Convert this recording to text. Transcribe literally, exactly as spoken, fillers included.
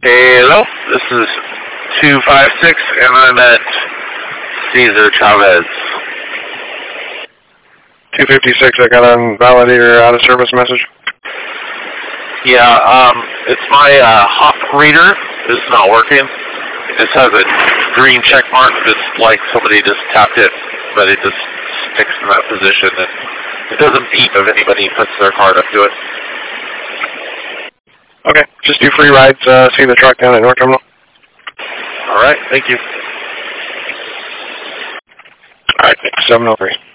Hello, this is two five six, and I'm at Cesar Chavez. two fifty-six, I got a validator out of service message. Yeah, um, it's my uh, hop reader. It's not working. It just has a green check mark. It's like somebody just tapped it, but it just sticks in that position, and it doesn't beep if anybody puts their card up to it. Okay, just do free rides, uh, see the truck down at North Terminal. All right, thank you. All right, seven oh three.